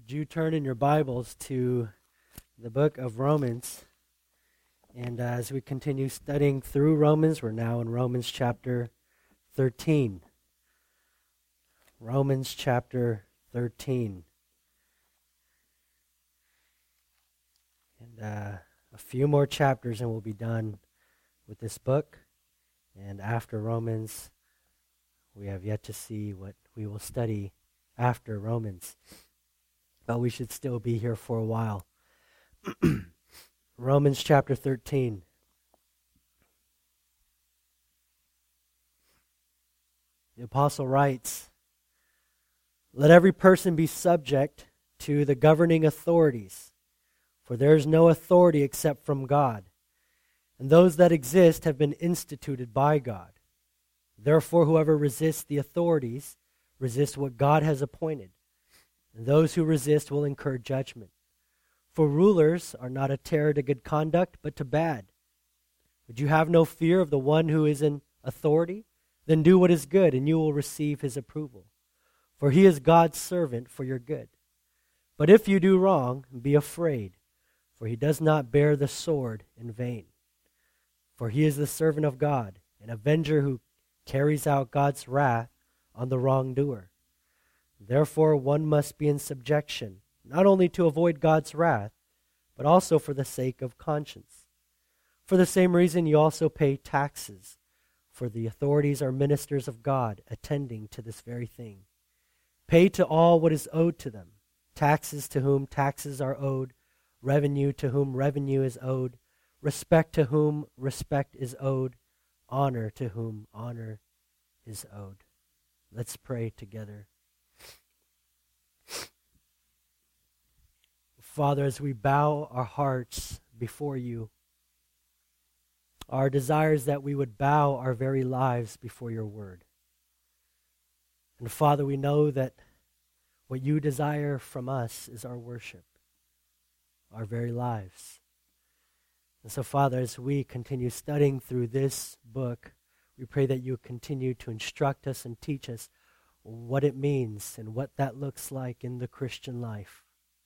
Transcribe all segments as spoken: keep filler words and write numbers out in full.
Would you turn in your Bibles to the book of Romans? And uh, as we continue studying through Romans, we're now in Romans chapter thirteen. Romans chapter thirteen. And uh, a few more chapters and we'll be done with this book. And after Romans, we have yet to see what we will study after Romans. But we should still be here for a while. Romans chapter thirteen. The apostle writes, "Let every person be subject to the governing authorities, for there is no authority except from God, and those that exist have been instituted by God. Therefore, whoever resists the authorities resists what God has appointed, and those who resist will incur judgment. For rulers are not a terror to good conduct, but to bad. Would you have no fear of the one who is in authority? Then do what is good, and you will receive his approval. For he is God's servant for your good. But if you do wrong, be afraid, for he does not bear the sword in vain. For he is the servant of God, an avenger who carries out God's wrath on the wrongdoer. Therefore, one must be in subjection, not only to avoid God's wrath, but also for the sake of conscience. For the same reason, you also pay taxes, for the authorities are ministers of God, attending to this very thing. Pay to all what is owed to them, taxes to whom taxes are owed, revenue to whom revenue is owed, respect to whom respect is owed, honor to whom honor is owed." Let's pray together. Father, as we bow our hearts before you, our desire is that we would bow our very lives before your word. And Father, we know that what you desire from us is our worship, our very lives. And so, Father, as we continue studying through this book, we pray that you continue to instruct us and teach us what it means and what that looks like in the Christian life.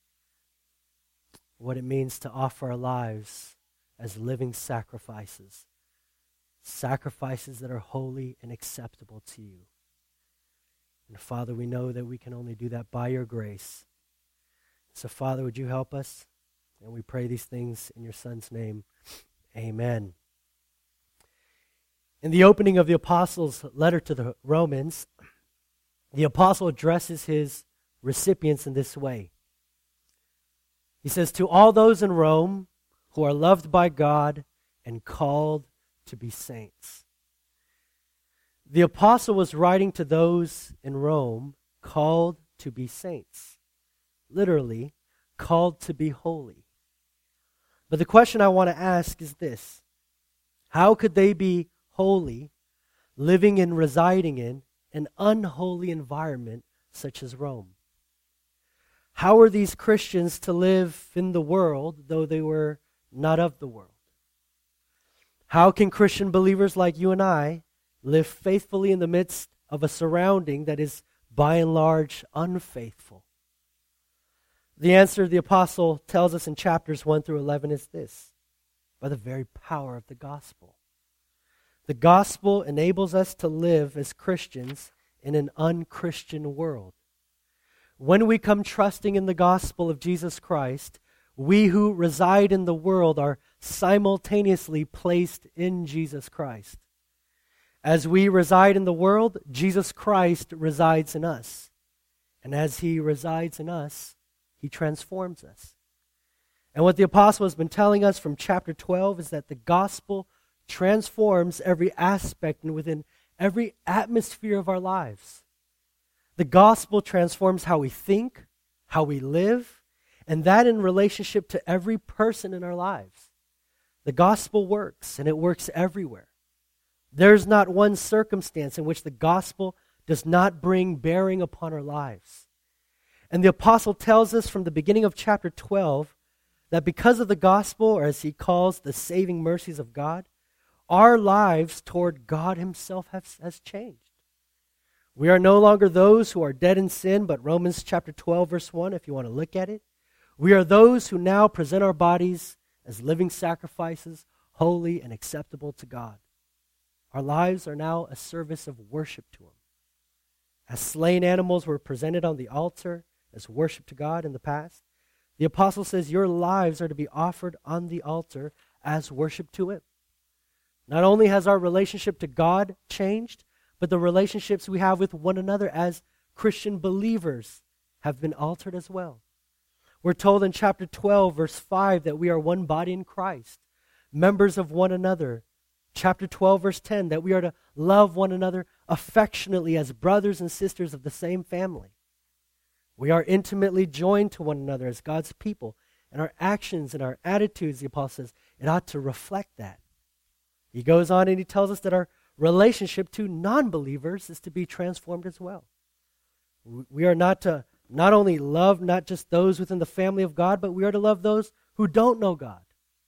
What it means to offer our lives as living sacrifices. Sacrifices that are holy and acceptable to you. And Father, we know that we can only do that by your grace. So Father, would you help us? And we pray these things in your Son's name. Amen. In the opening of the apostle's letter to the Romans, the apostle addresses his recipients in this way. He says, "To all those in Rome who are loved by God and called to be saints." The apostle was writing to those in Rome called to be saints. Literally, called to be holy. But the question I want to ask is this: how could they be holy, living and residing in an unholy environment such as Rome? How are these Christians to live in the world, though they were not of the world? How can Christian believers like you and I live faithfully in the midst of a surrounding that is by and large unfaithful? The answer the apostle tells us in chapters one through eleven is this: by the very power of the gospel. The gospel enables us to live as Christians in an unchristian world. When we come trusting in the gospel of Jesus Christ, we who reside in the world are simultaneously placed in Jesus Christ. As we reside in the world, Jesus Christ resides in us. And as he resides in us, he transforms us. And what the apostle has been telling us from chapter twelve is that the gospel transforms every aspect and within every atmosphere of our lives. The gospel transforms how we think, how we live, and that in relationship to every person in our lives. The gospel works, and it works everywhere. There's not one circumstance in which the gospel does not bring bearing upon our lives. And the apostle tells us from the beginning of chapter twelve that because of the gospel, or as he calls the saving mercies of God, our lives toward God himself has, has changed. We are no longer those who are dead in sin, but Romans chapter twelve, verse one, if you want to look at it. We are those who now present our bodies as living sacrifices, holy and acceptable to God. Our lives are now a service of worship to Him. As slain animals were presented on the altar as worship to God in the past, the apostle says your lives are to be offered on the altar as worship to Him. Not only has our relationship to God changed, but the relationships we have with one another as Christian believers have been altered as well. We're told in chapter twelve, verse five, that we are one body in Christ, members of one another. Chapter twelve, verse ten, that we are to love one another affectionately as brothers and sisters of the same family. We are intimately joined to one another as God's people, and our actions and our attitudes, the apostle says, it ought to reflect that. He goes on and he tells us that our relationship to non-believers is to be transformed as well. We are not to not only love not just those within the family of God, but we are to love those who don't know God.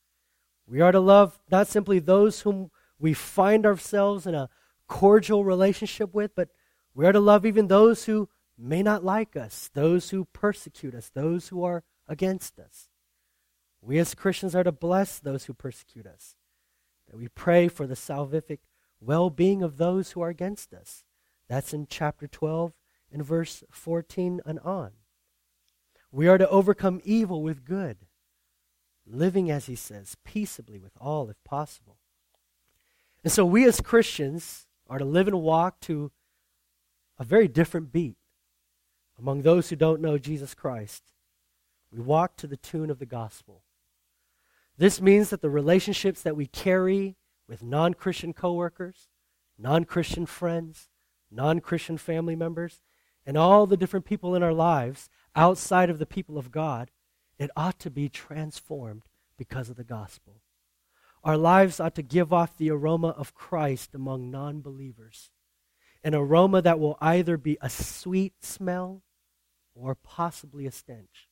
We are to love not simply those whom we find ourselves in a cordial relationship with, but we are to love even those who may not like us, those who persecute us, those who are against us. We as Christians are to bless those who persecute us, that we pray for the salvific well-being of those who are against us. That's in chapter twelve and verse fourteen and on. We are to overcome evil with good, living, as he says, peaceably with all if possible. And so we as Christians are to live and walk to a very different beat among those who don't know Jesus Christ. We walk to the tune of the gospel. This means that the relationships that we carry with non-Christian coworkers, non-Christian friends, non-Christian family members, and all the different people in our lives outside of the people of God, it ought to be transformed because of the gospel. Our lives ought to give off the aroma of Christ among non-believers, an aroma that will either be a sweet smell or possibly a stench.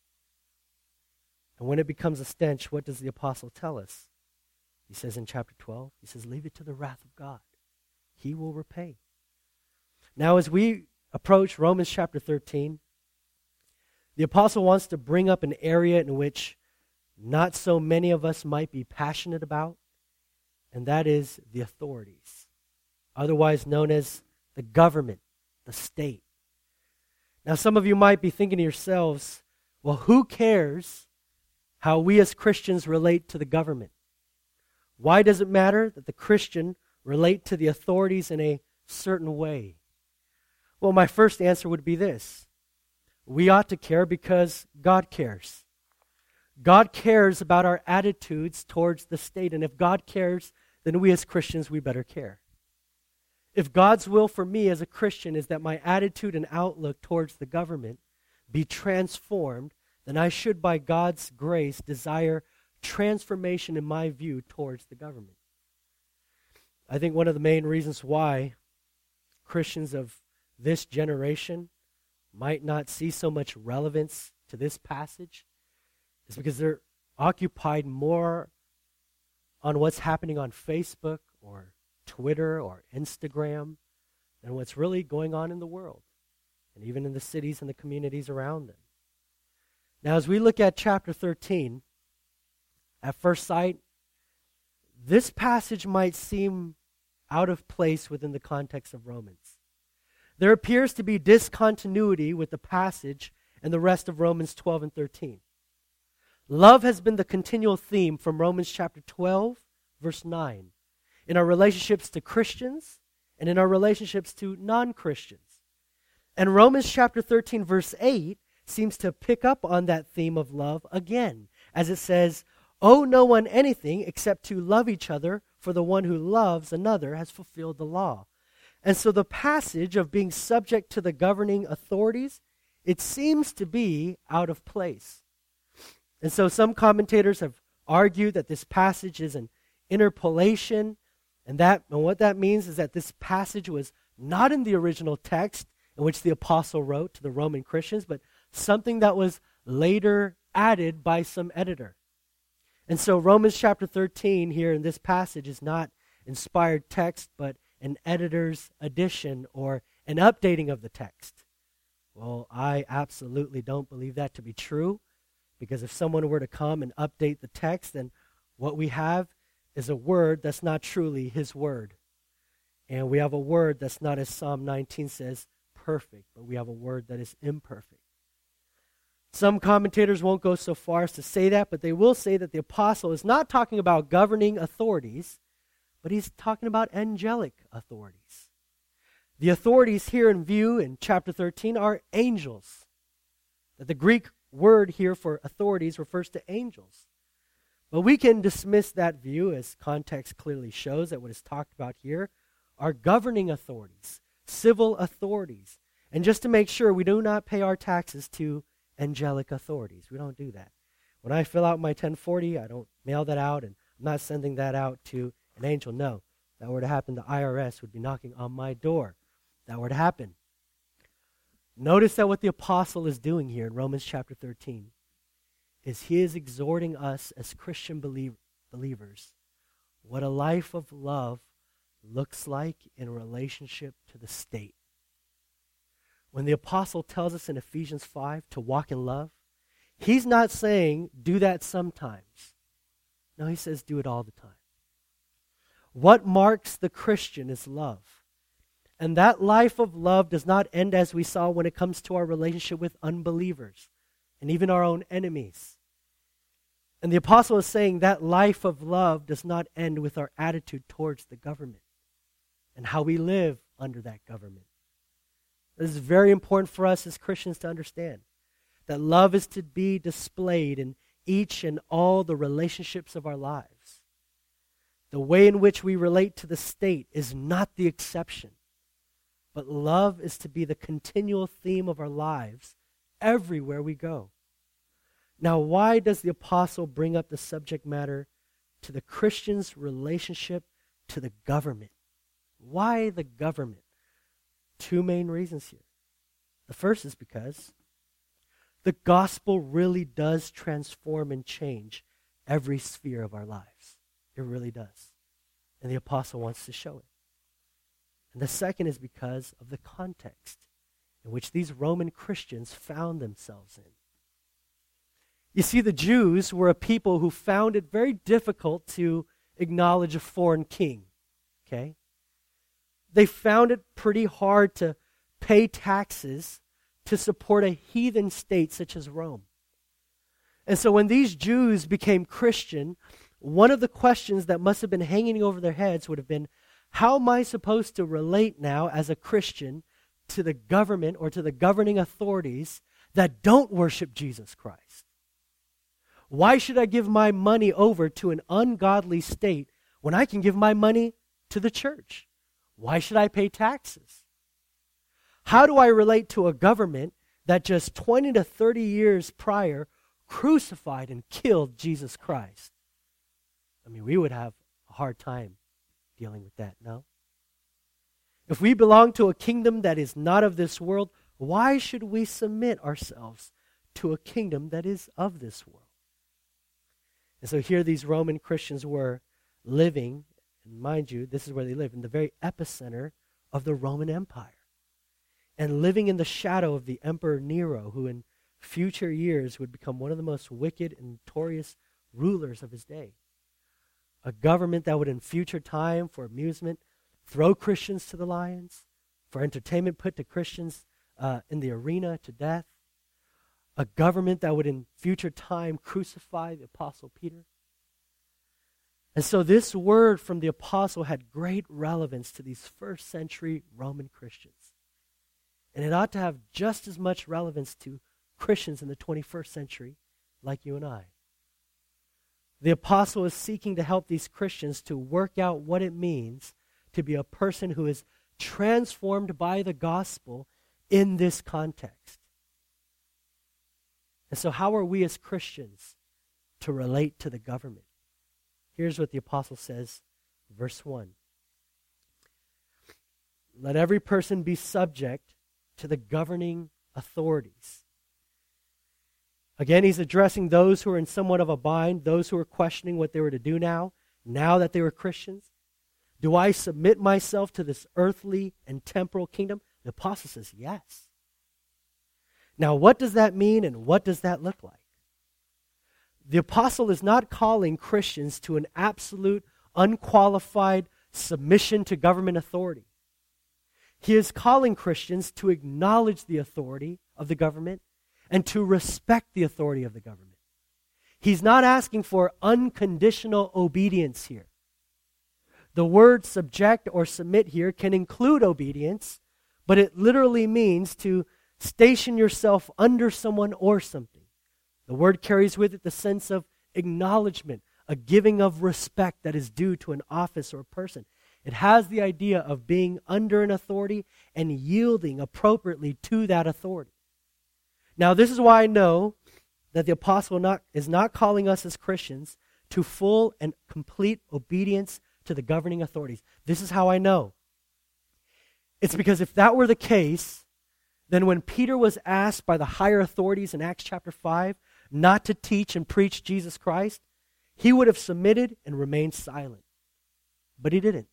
And when it becomes a stench, what does the apostle tell us? He says in chapter twelve, he says, leave it to the wrath of God. He will repay. Now, as we approach Romans chapter thirteen, the apostle wants to bring up an area in which not so many of us might be passionate about, and that is the authorities, otherwise known as the government, the state. Now, some of you might be thinking to yourselves, well, who cares how we as Christians relate to the government? Why does it matter that the Christian relate to the authorities in a certain way? Well, my first answer would be this. We ought to care because God cares. God cares about our attitudes towards the state, and if God cares, then we as Christians, we better care. If God's will for me as a Christian is that my attitude and outlook towards the government be transformed, then I should, by God's grace, desire transformation in my view towards the government. I think one of the main reasons why Christians of this generation might not see so much relevance to this passage is because they're occupied more on what's happening on Facebook or Twitter or Instagram than what's really going on in the world and even in the cities and the communities around them. Now, as we look at chapter thirteen, at first sight, this passage might seem out of place within the context of Romans. There appears to be discontinuity with the passage and the rest of Romans twelve and thirteen. Love has been the continual theme from Romans chapter twelve, verse nine, in our relationships to Christians and in our relationships to non-Christians. And Romans chapter thirteen, verse eight, seems to pick up on that theme of love again, as it says, owe no one anything except to love each other, for the one who loves another has fulfilled the law. And so the passage of being subject to the governing authorities, it seems to be out of place. And so some commentators have argued that this passage is an interpolation, and that and what that means is that this passage was not in the original text in which the apostle wrote to the Roman Christians, but something that was later added by some editor. And so Romans chapter thirteen here in this passage is not inspired text, but an editor's addition or an updating of the text. Well, I absolutely don't believe that to be true, because if someone were to come and update the text, then what we have is a word that's not truly his word. And we have a word that's not, as Psalm nineteen says, perfect, but we have a word that is imperfect. Some commentators won't go so far as to say that, but they will say that the apostle is not talking about governing authorities, but he's talking about angelic authorities. The authorities here in view in chapter thirteen are angels. The Greek word here for authorities refers to angels. But we can dismiss that view, as context clearly shows that what is talked about here are governing authorities, civil authorities. And just to make sure, we do not pay our taxes to angelic authorities. We don't do that. When I fill out my ten forty, I don't mail that out, and I'm not sending that out to an angel. No, if that were to happen, the I R S would be knocking on my door. If that were to happen. Notice that what the apostle is doing here in Romans chapter thirteen is he is exhorting us as Christian believ- believers what a life of love looks like in relationship to the state. When the apostle tells us in Ephesians five to walk in love, he's not saying do that sometimes. No, he says do it all the time. What marks the Christian is love. And that life of love does not end, as we saw, when it comes to our relationship with unbelievers and even our own enemies. And the apostle is saying that life of love does not end with our attitude towards the government and how we live under that government. This is very important for us as Christians to understand, that love is to be displayed in each and all the relationships of our lives. The way in which we relate to the state is not the exception, but love is to be the continual theme of our lives everywhere we go. Now, why does the apostle bring up the subject matter to the Christian's relationship to the government? Why the government? Two main reasons here. The first is because the gospel really does transform and change every sphere of our lives. It really does. And the apostle wants to show it. And the second is because of the context in which these Roman Christians found themselves in. You see, the Jews were a people who found it very difficult to acknowledge a foreign king. Okay? They found it pretty hard to pay taxes to support a heathen state such as Rome. And so when these Jews became Christian, one of the questions that must have been hanging over their heads would have been, how am I supposed to relate now as a Christian to the government or to the governing authorities that don't worship Jesus Christ? Why should I give my money over to an ungodly state when I can give my money to the church? Why should I pay taxes? How do I relate to a government that just twenty to thirty years prior crucified and killed Jesus Christ? I mean, we would have a hard time dealing with that, no? If we belong to a kingdom that is not of this world, why should we submit ourselves to a kingdom that is of this world? And so here these Roman Christians were living, and mind you, this is where they live, in the very epicenter of the Roman Empire. And living in the shadow of the Emperor Nero, who in future years would become one of the most wicked and notorious rulers of his day. A government that would in future time, for amusement, throw Christians to the lions, for entertainment put to Christians uh, in the arena to death. A government that would in future time crucify the Apostle Peter. And so this word from the apostle had great relevance to these first century Roman Christians. And it ought to have just as much relevance to Christians in the twenty-first century like you and I. The apostle is seeking to help these Christians to work out what it means to be a person who is transformed by the gospel in this context. And so how are we as Christians to relate to the government? Here's what the apostle says, verse one. Let every person be subject to the governing authorities. Again, he's addressing those who are in somewhat of a bind, those who are questioning what they were to do now, now that they were Christians. Do I submit myself to this earthly and temporal kingdom? The apostle says yes. Now, what does that mean and what does that look like? The apostle is not calling Christians to an absolute, unqualified submission to government authority. He is calling Christians to acknowledge the authority of the government and to respect the authority of the government. He's not asking for unconditional obedience here. The word subject or submit here can include obedience, but it literally means to station yourself under someone or something. The word carries with it the sense of acknowledgement, a giving of respect that is due to an office or a person. It has the idea of being under an authority and yielding appropriately to that authority. Now, this is why I know that the apostle not, is not calling us as Christians to full and complete obedience to the governing authorities. This is how I know. It's because if that were the case, then when Peter was asked by the higher authorities in Acts chapter five not to teach and preach Jesus Christ, he would have submitted and remained silent. But he didn't.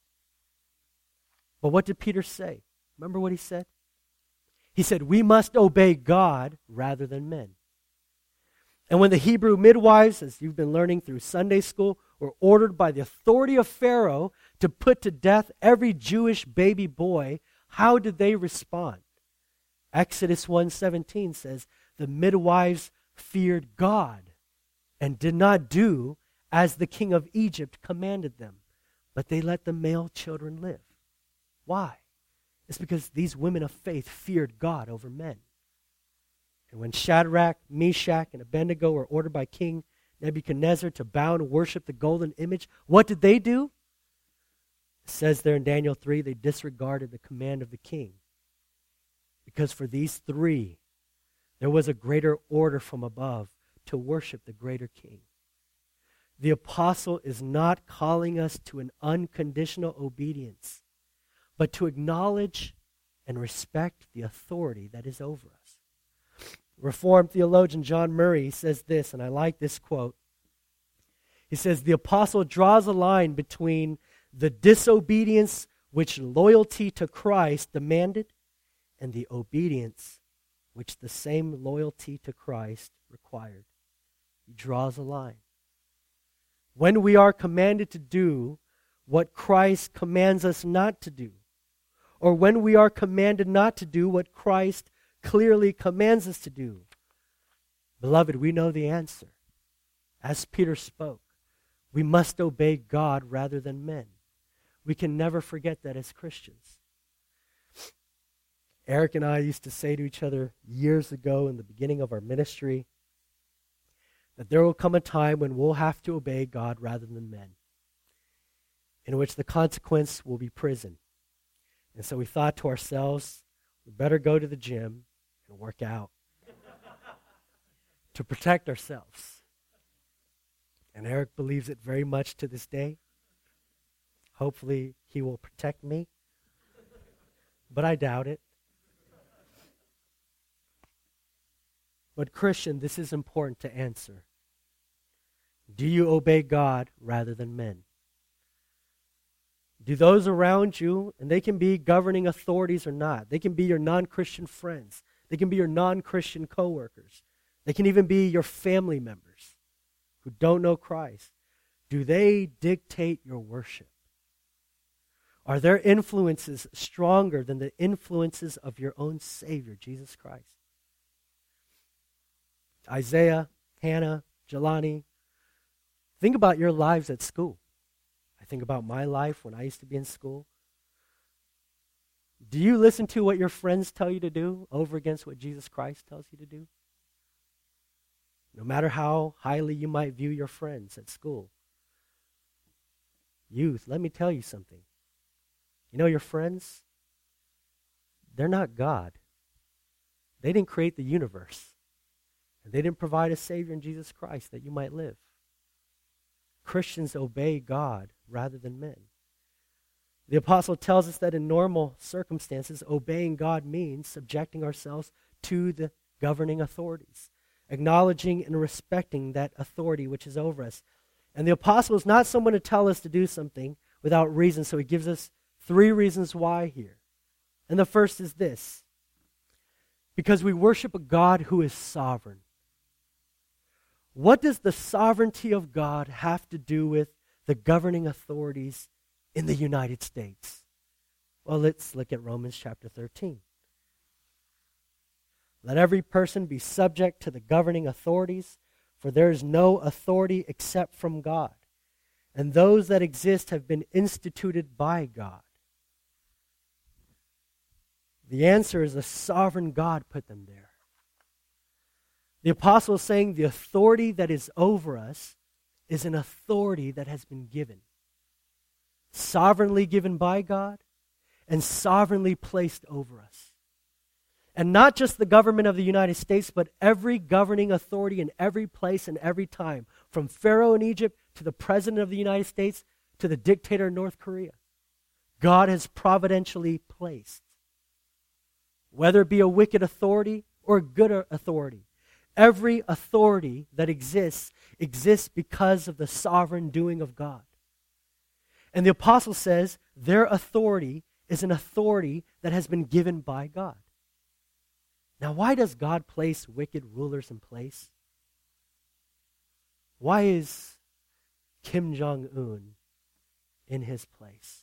But what did Peter say? Remember what he said? He said, we must obey God rather than men. And when the Hebrew midwives, as you've been learning through Sunday school, were ordered by the authority of Pharaoh to put to death every Jewish baby boy, how did they respond? Exodus one seventeen says, the midwives feared God and did not do as the king of Egypt commanded them, but they let the male children live. Why? It's because these women of faith feared God over men. And when Shadrach, Meshach, and Abednego were ordered by King Nebuchadnezzar to bow and worship the golden image, what did they do? It says there in Daniel three, they disregarded the command of the king. Because for these three, there was a greater order from above to worship the greater king. The apostle is not calling us to an unconditional obedience, but to acknowledge and respect the authority that is over us. Reformed theologian John Murray says this, and I like this quote. He says, the apostle draws a line between the disobedience which loyalty to Christ demanded and the obedience which the same loyalty to Christ required. He draws a line. When we are commanded to do what Christ commands us not to do, or when we are commanded not to do what Christ clearly commands us to do, beloved, we know the answer. As Peter spoke, we must obey God rather than men. We can never forget that as Christians. Eric and I used to say to each other years ago in the beginning of our ministry that there will come a time when we'll have to obey God rather than men, in which the consequence will be prison. And so we thought to ourselves, we better go to the gym and work out to protect ourselves. And Eric believes it very much to this day. Hopefully he will protect me, but I doubt it. But Christian, this is important to answer. Do you obey God rather than men? Do those around you, and they can be governing authorities or not, they can be your non-Christian friends, they can be your non-Christian coworkers, they can even be your family members who don't know Christ. Do they dictate your worship? Are their influences stronger than the influences of your own Savior, Jesus Christ? Isaiah, Hannah, Jelani, think about your lives at school. I think about my life when I used to be in school. Do you listen to what your friends tell you to do over against what Jesus Christ tells you to do? No matter how highly you might view your friends at school. Youth, let me tell you something. You know your friends? They're not God. They didn't create the universe. And they didn't provide a Savior in Jesus Christ that you might live. Christians obey God rather than men. The apostle tells us that in normal circumstances, obeying God means subjecting ourselves to the governing authorities, acknowledging and respecting that authority which is over us. And the apostle is not someone to tell us to do something without reason, so he gives us three reasons why here. And the first is this: because we worship a God who is sovereign. What does the sovereignty of God have to do with the governing authorities in the United States? Well, let's look at Romans chapter thirteen. Let every person be subject to the governing authorities, for there is no authority except from God, and those that exist have been instituted by God. The answer is the sovereign God put them there. The apostle is saying the authority that is over us is an authority that has been given. Sovereignly given by God and sovereignly placed over us. And not just the government of the United States, but every governing authority in every place and every time, from Pharaoh in Egypt to the President of the United States to the dictator in North Korea. God has providentially placed. Whether it be a wicked authority or a good authority, every authority that exists, exists because of the sovereign doing of God. And the apostle says their authority is an authority that has been given by God. Now, why does God place wicked rulers in place? Why is Kim Jong-un in his place?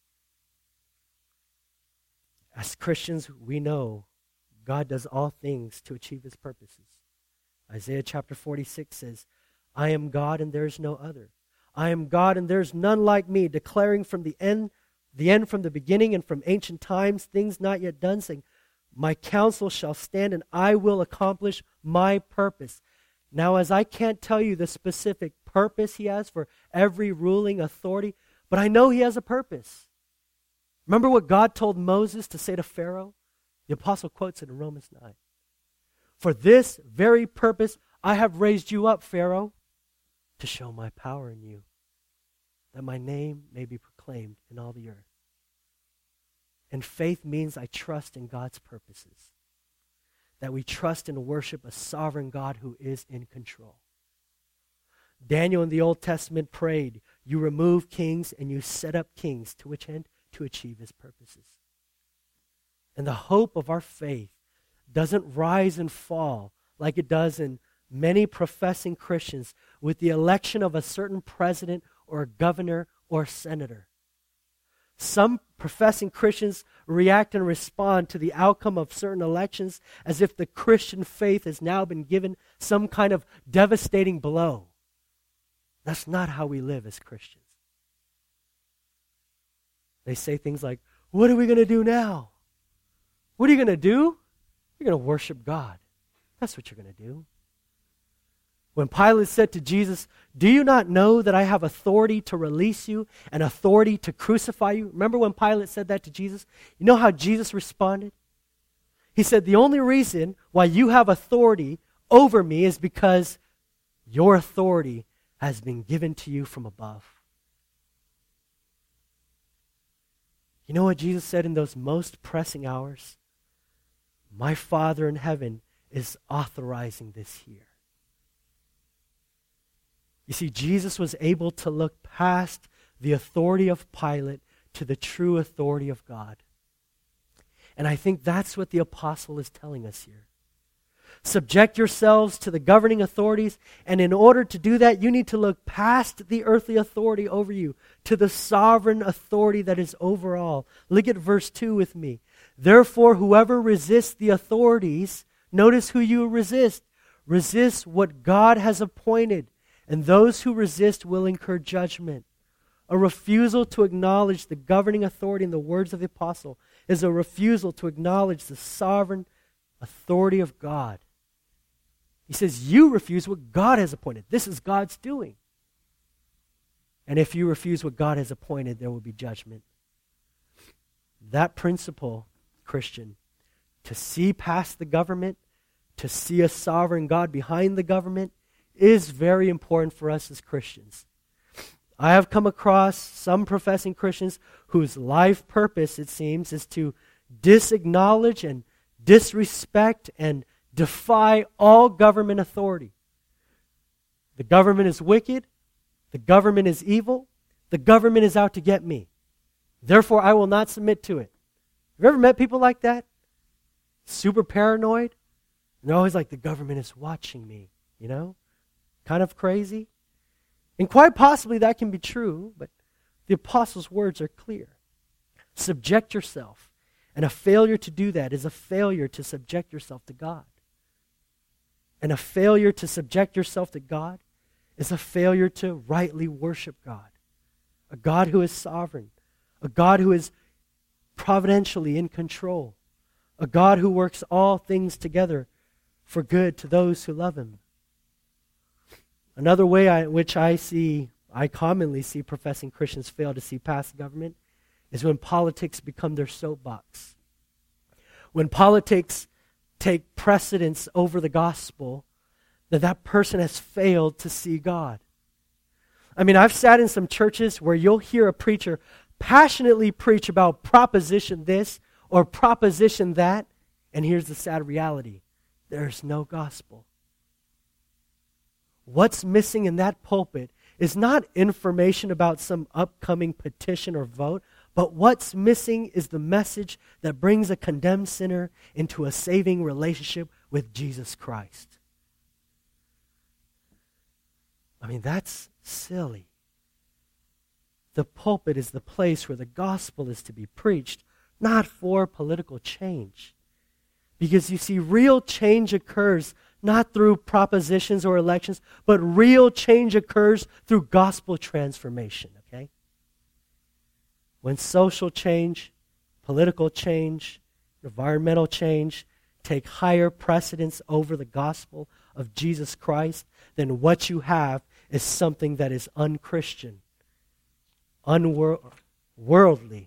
As Christians, we know God does all things to achieve his purposes. Isaiah chapter forty-six says, I am God and there is no other. I am God and there is none like me, declaring from the end, the end from the beginning and from ancient times, things not yet done, saying, my counsel shall stand and I will accomplish my purpose. Now, as I can't tell you the specific purpose he has for every ruling authority, but I know he has a purpose. Remember what God told Moses to say to Pharaoh? The apostle quotes it in Romans nine. For this very purpose I have raised you up, Pharaoh, to show my power in you, that my name may be proclaimed in all the earth. And faith means I trust in God's purposes. That we trust and worship a sovereign God who is in control. Daniel in the Old Testament prayed, you remove kings and you set up kings. To which end? To achieve his purposes. And the hope of our faith doesn't rise and fall like it does in many professing Christians with the election of a certain president or a governor or senator. Some professing Christians react and respond to the outcome of certain elections as if the Christian faith has now been given some kind of devastating blow. That's not how we live as Christians. They say things like, what are we going to do now? What are you going to do? You're going to worship God. That's what you're going to do. When Pilate said to Jesus, do you not know that I have authority to release you and authority to crucify you? Remember when Pilate said that to Jesus? You know how Jesus responded? He said, the only reason why you have authority over me is because your authority has been given to you from above. You know what Jesus said in those most pressing hours? My Father in heaven is authorizing this here. You see, Jesus was able to look past the authority of Pilate to the true authority of God. And I think that's what the apostle is telling us here. Subject yourselves to the governing authorities, and in order to do that, you need to look past the earthly authority over you to the sovereign authority that is over all. Look at verse two with me. Therefore, whoever resists the authorities, notice who you resist. Resist what God has appointed. And those who resist will incur judgment. A refusal to acknowledge the governing authority in the words of the apostle is a refusal to acknowledge the sovereign authority of God. He says, you refuse what God has appointed. This is God's doing. And if you refuse what God has appointed, there will be judgment. That principle, Christian, to see past the government, to see a sovereign God behind the government, is very important for us as Christians. I have come across some professing Christians whose life purpose, it seems, is to disacknowledge and disrespect and defy all government authority. The government is wicked. The government is evil. The government is out to get me. Therefore, I will not submit to it. Have you ever met people like that? Super paranoid? And they're always like, the government is watching me, you know? Kind of crazy. And quite possibly that can be true, but the apostles' words are clear. Subject yourself. And a failure to do that is a failure to subject yourself to God. And a failure to subject yourself to God is a failure to rightly worship God. A God who is sovereign. A God who is providentially in control. A God who works all things together for good to those who love Him. Another way I, which I see, I commonly see professing Christians fail to see past government is when politics become their soapbox. When politics take precedence over the gospel, that that person has failed to see God. I mean, I've sat in some churches where you'll hear a preacher passionately preach about proposition this or proposition that, and here's the sad reality. There's no gospel. What's missing in that pulpit is not information about some upcoming petition or vote, but what's missing is the message that brings a condemned sinner into a saving relationship with Jesus Christ. I mean, that's silly. The pulpit is the place where the gospel is to be preached, not for political change. Because you see, real change occurs not through propositions or elections, but real change occurs through gospel transformation, okay? When social change, political change, environmental change take higher precedence over the gospel of Jesus Christ, then what you have is something that is unchristian, unworldly.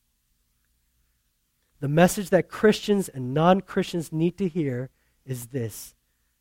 The message that Christians and non-Christians need to hear is this: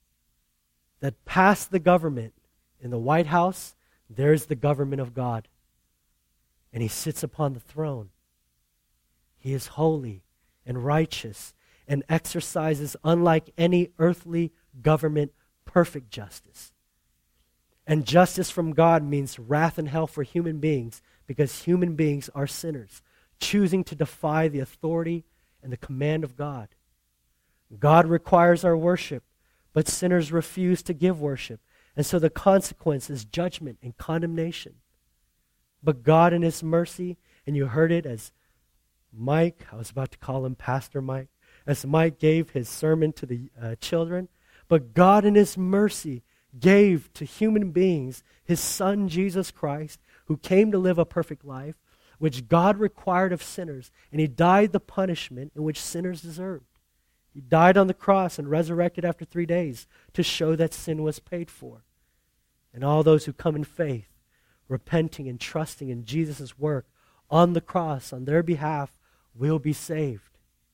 that past the government in the White House, there's the government of God. And He sits upon the throne. He is holy and righteous and exercises, unlike any earthly government, perfect justice. And justice from God means wrath and hell for human beings, because human beings are sinners, choosing to defy the authority and the command of God. God requires our worship, but sinners refuse to give worship. And so the consequence is judgment and condemnation. But God in His mercy, and you heard it as Mike, I was about to call him Pastor Mike, as Mike gave his sermon to the uh, children, but God in His mercy gave to human beings His Son, Jesus Christ, who came to live a perfect life, which God required of sinners, and He died the punishment in which sinners deserved. He died on the cross and resurrected after three days to show that sin was paid for. And all those who come in faith, repenting and trusting in Jesus' work on the cross on their behalf, will be saved.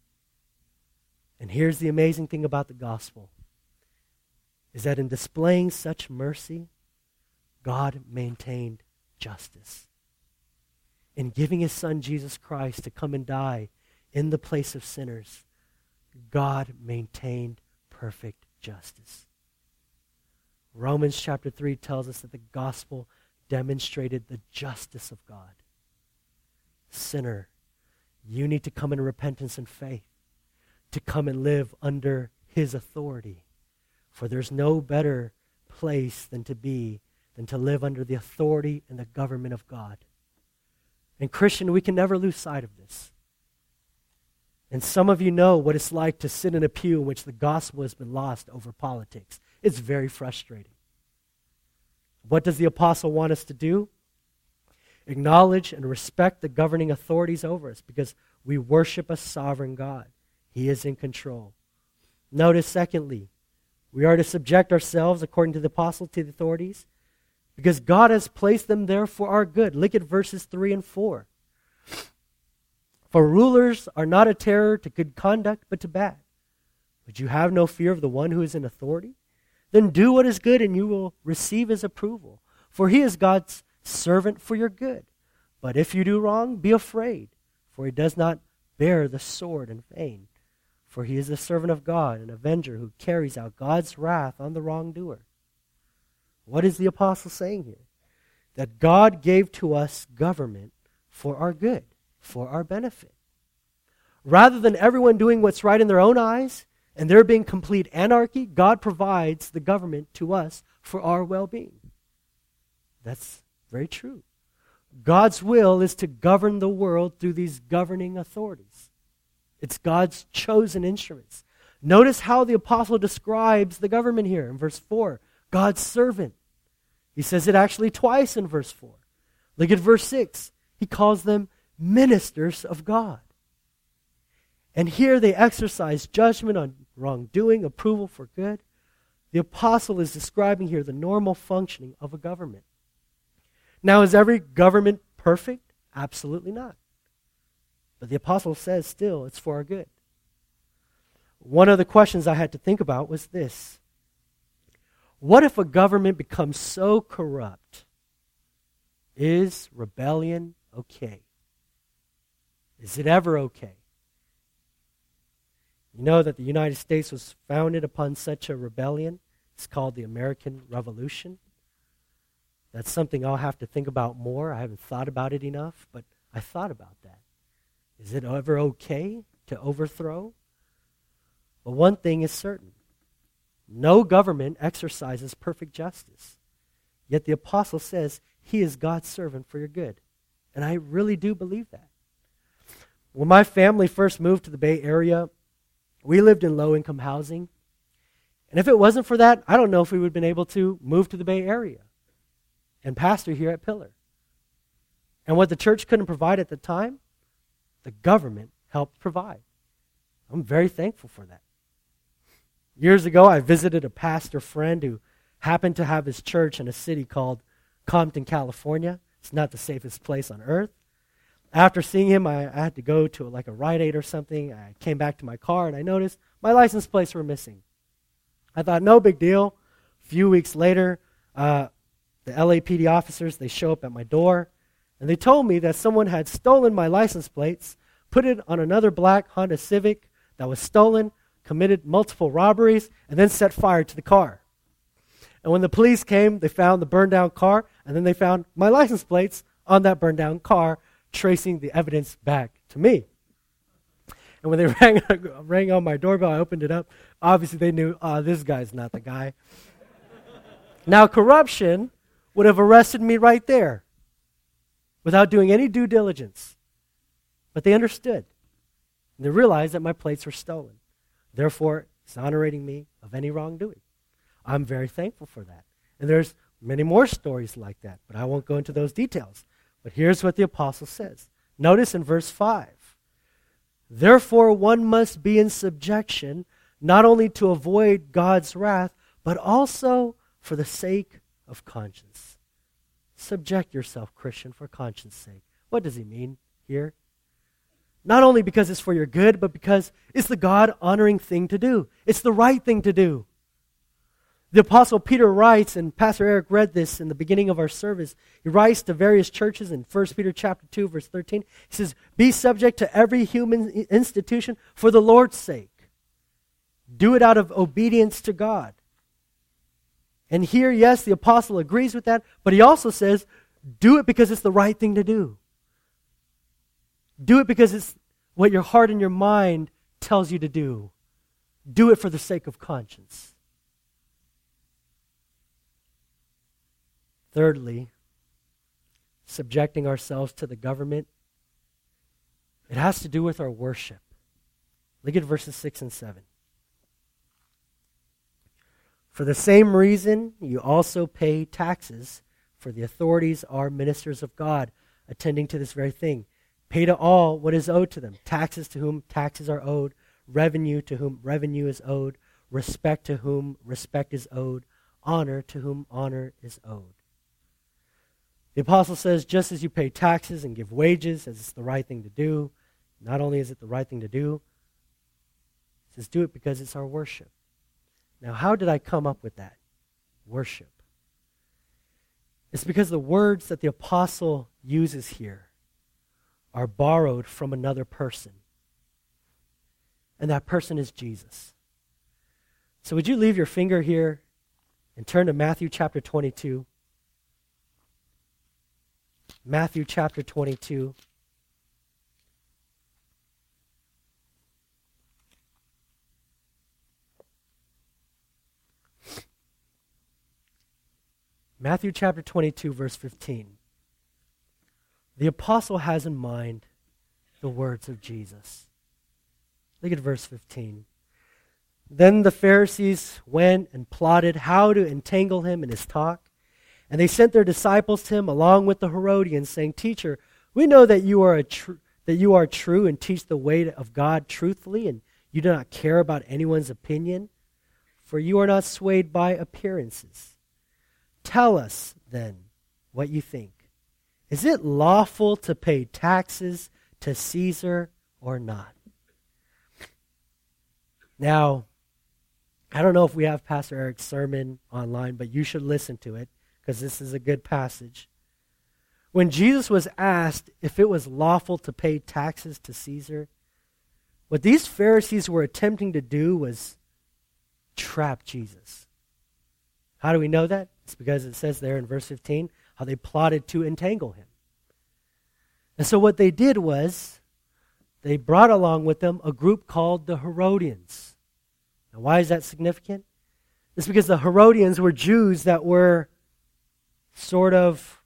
And here's the amazing thing about the gospel, is that in displaying such mercy, God maintained justice. In giving His Son, Jesus Christ, to come and die in the place of sinners, God maintained perfect justice. Romans chapter three tells us that the gospel demonstrated the justice of God. Sinner, you need to come in repentance and faith, to come and live under His authority. For there's no better place than to be, than to live under the authority and the government of God. And Christian, we can never lose sight of this. And some of you know what it's like to sit in a pew in which the gospel has been lost over politics. It's very frustrating. What does the apostle want us to do? Acknowledge and respect the governing authorities over us, because we worship a sovereign God. He is in control. Notice, secondly, we are to subject ourselves, according to the apostle, to the authorities, because God has placed them there for our good. Look at verses three and four. For rulers are not a terror to good conduct, but to bad. Would you have no fear of the one who is in authority? Then do what is good, and you will receive His approval. For He is God's servant for your good. But if you do wrong, be afraid, for He does not bear the sword in vain. For He is the servant of God, an avenger who carries out God's wrath on the wrongdoer. What is the apostle saying here? That God gave to us government for our good, for our benefit. Rather than everyone doing what's right in their own eyes and there being complete anarchy, God provides the government to us for our well-being. That's very true. God's will is to govern the world through these governing authorities. It's God's chosen instruments. Notice how the apostle describes the government here in verse four. God's servant. He says it actually twice in verse four. Look at verse six. He calls them ministers of God. And here they exercise judgment on wrongdoing, approval for good. The apostle is describing here the normal functioning of a government. Now, is every government perfect? Absolutely not. But the apostle says still it's for our good. One of the questions I had to think about was this. What if a government becomes so corrupt? Is rebellion okay? Is it ever okay? You know that the United States was founded upon such a rebellion. It's called the American Revolution. That's something I'll have to think about more. I haven't thought about it enough, but I thought about that. Is it ever okay to overthrow? But one thing is certain. No government exercises perfect justice. Yet the apostle says he is God's servant for your good. And I really do believe that. When my family first moved to the Bay Area, we lived in low-income housing. And if it wasn't for that, I don't know if we would have been able to move to the Bay Area and pastor here at Pillar. And what the church couldn't provide at the time, the government helped provide. I'm very thankful for that. Years ago, I visited a pastor friend who happened to have his church in a city called Compton, California. It's not the safest place on earth. After seeing him, I, I had to go to like a Rite Aid or something. I came back to my car and I noticed my license plates were missing. I thought, no big deal. A few weeks later, uh, the L A P D officers, they show up at my door and they told me that someone had stolen my license plates, put it on another black Honda Civic that was stolen, committed multiple robberies, and then set fire to the car. And when the police came, they found the burned down car, and then they found my license plates on that burned down car, tracing the evidence back to me. And when they rang, rang on my doorbell, I opened it up. Obviously, they knew, oh, this guy's not the guy. Now, corruption would have arrested me right there without doing any due diligence. But they understood. And they realized that my plates were stolen, therefore exonerating me of any wrongdoing. I'm very thankful for that. And there's many more stories like that, but I won't go into those details. But here's what the apostle says. Notice in verse five. Therefore one must be in subjection, not only to avoid God's wrath, but also for the sake of conscience. Subject yourself, Christian, for conscience sake. What does he mean here? Not only because it's for your good, but because it's the God-honoring thing to do. It's the right thing to do. The Apostle Peter writes, and Pastor Eric read this in the beginning of our service, he writes to various churches in First Peter chapter two, verse thirteen. He says, be subject to every human institution for the Lord's sake. Do it out of obedience to God. And here, yes, the apostle agrees with that, but he also says, do it because it's the right thing to do. Do it because it's what your heart and your mind tells you to do. Do it for the sake of conscience. Thirdly, subjecting ourselves to the government, it has to do with our worship. Look at verses six and seven. For the same reason, you also pay taxes, for the authorities are ministers of God, attending to this very thing. Pay to all what is owed to them. Taxes to whom taxes are owed. Revenue to whom revenue is owed. Respect to whom respect is owed. Honor to whom honor is owed. The apostle says, just as you pay taxes and give wages, as it's the right thing to do, not only is it the right thing to do, he says, do it because it's our worship. Now, how did I come up with that? Worship. It's because the words that the apostle uses here are borrowed from another person. And that person is Jesus. So would you leave your finger here and turn to Matthew chapter twenty-two? Matthew chapter twenty-two. Matthew chapter twenty-two, verse fifteen. The apostle has in mind the words of Jesus. Look at verse fifteen. Then the Pharisees went and plotted how to entangle him in his talk. And they sent their disciples to him along with the Herodians, saying, Teacher, we know that you are a tr- that you are true and teach the way of God truthfully, and you do not care about anyone's opinion, for you are not swayed by appearances. Tell us, then, what you think. Is it lawful to pay taxes to Caesar or not? Now, I don't know if we have Pastor Eric's sermon online, but you should listen to it because this is a good passage. When Jesus was asked if it was lawful to pay taxes to Caesar, what these Pharisees were attempting to do was trap Jesus. How do we know that? It's because it says there in verse fifteen how they plotted to entangle him. And so what they did was they brought along with them a group called the Herodians. Now, why is that significant? It's because the Herodians were Jews that were sort of,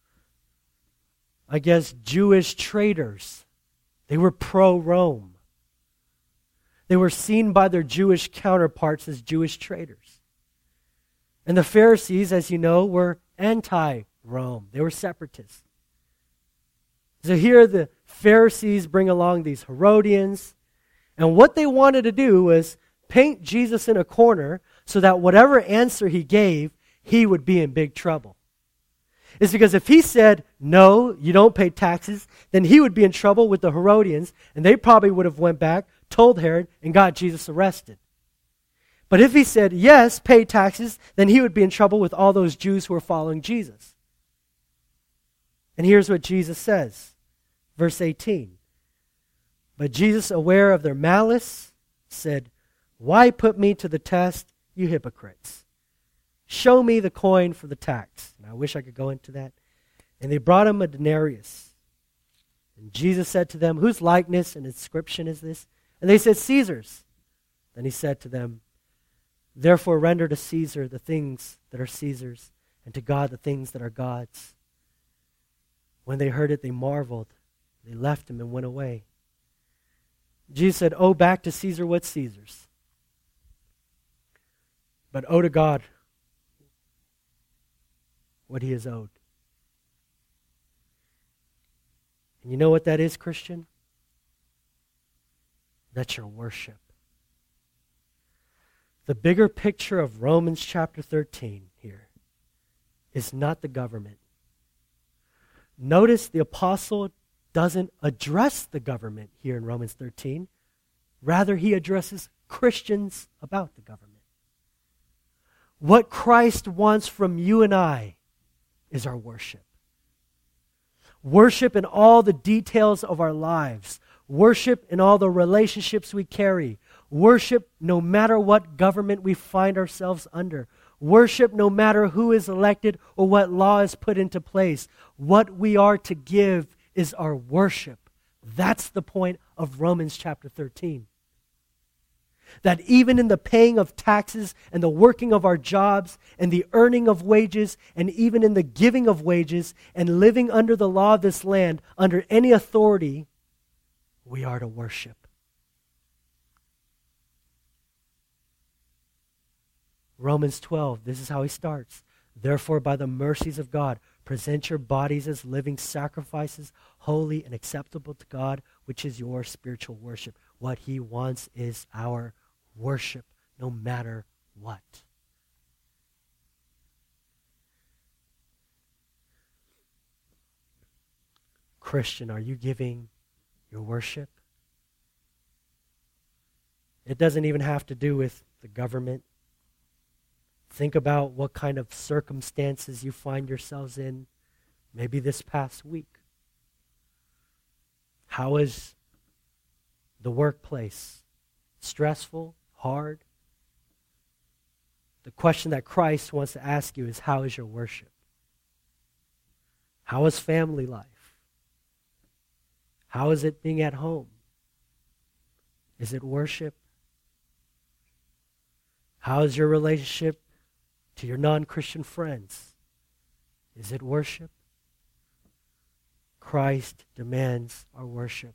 I guess, Jewish traitors. They were pro-Rome. They were seen by their Jewish counterparts as Jewish traitors. And the Pharisees, as you know, were anti-Rome. They were separatists. So here the Pharisees bring along these Herodians, and what they wanted to do was paint Jesus in a corner so that whatever answer he gave, he would be in big trouble. It's because if he said, no, you don't pay taxes, then he would be in trouble with the Herodians, and they probably would have went back, told Herod, and got Jesus arrested. But if he said, yes, pay taxes, then he would be in trouble with all those Jews who were following Jesus. And here's what Jesus says, verse eighteen. But Jesus, aware of their malice, said, why put me to the test, you hypocrites? Show me the coin for the tax. And I wish I could go into that. And they brought him a denarius. And Jesus said to them, whose likeness and inscription is this? And they said, Caesar's. Then he said to them, therefore render to Caesar the things that are Caesar's, and to God the things that are God's. When they heard it, they marveled. They left him and went away. Jesus said, owe back to Caesar what's Caesar's. But owe to God what he is owed. And you know what that is, Christian? That's your worship. The bigger picture of Romans chapter thirteen here is not the government. Notice the apostle doesn't address the government here in Romans thirteen. Rather, he addresses Christians about the government. What Christ wants from you and I is our worship. Worship in all the details of our lives. Worship in all the relationships we carry. Worship no matter what government we find ourselves under. Worship no matter who is elected or what law is put into place. What we are to give is our worship. That's the point of Romans chapter thirteen. That even in the paying of taxes and the working of our jobs and the earning of wages and even in the giving of wages and living under the law of this land, under any authority, we are to worship. Romans twelve, this is how he starts. Therefore, by the mercies of God, present your bodies as living sacrifices, holy and acceptable to God, which is your spiritual worship. What he wants is our worship, no matter what. Christian, are you giving your worship? It doesn't even have to do with the government. Think about what kind of circumstances you find yourselves in, maybe this past week. How is the workplace? Stressful? Hard? The question that Christ wants to ask you is, how is your worship? How is family life? How is it being at home? Is it worship? How is your relationship to your non-Christian friends? Is it worship? Christ demands our worship.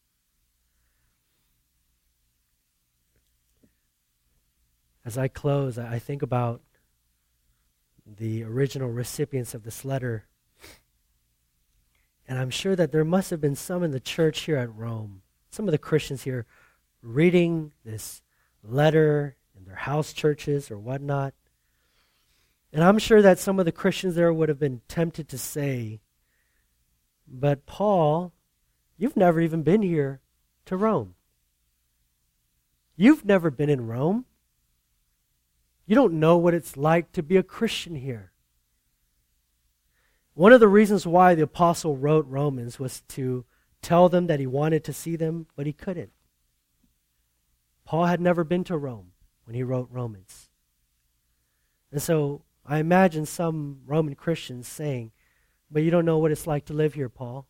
As I close, I think about the original recipients of this letter, and I'm sure that there must have been some in the church here at Rome, some of the Christians here reading this letter in their house churches or whatnot. And I'm sure that some of the Christians there would have been tempted to say, but Paul, you've never even been here to Rome. You've never been in Rome. You don't know what it's like to be a Christian here. One of the reasons why the apostle wrote Romans was to tell them that he wanted to see them, but he couldn't. Paul had never been to Rome when he wrote Romans. And so I imagine some Roman Christians saying, but you don't know what it's like to live here, Paul.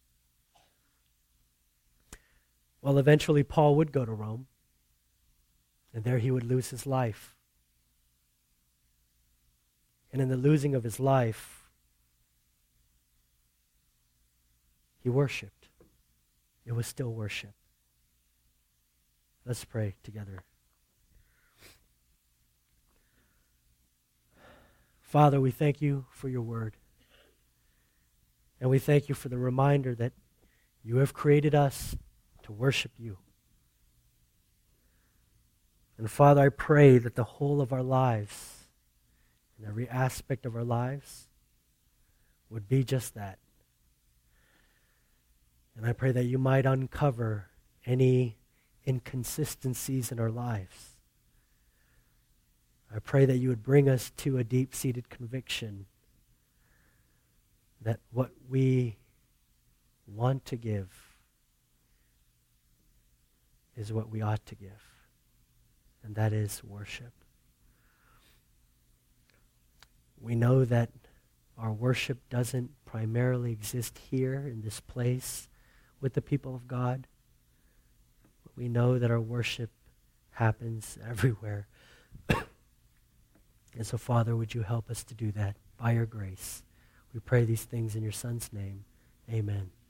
Well, eventually Paul would go to Rome, and there he would lose his life. And in the losing of his life, he worshiped. It was still worship. Let's pray together. Father, we thank you for your word. And we thank you for the reminder that you have created us to worship you. And Father, I pray that the whole of our lives, and every aspect of our lives, would be just that. And I pray that you might uncover any inconsistencies in our lives. I pray that you would bring us to a deep-seated conviction that what we want to give is what we ought to give, and that is worship. We know that our worship doesn't primarily exist here in this place with the people of God, but we know that our worship happens everywhere. And so, Father, would you help us to do that by your grace? We pray these things in your Son's name. Amen.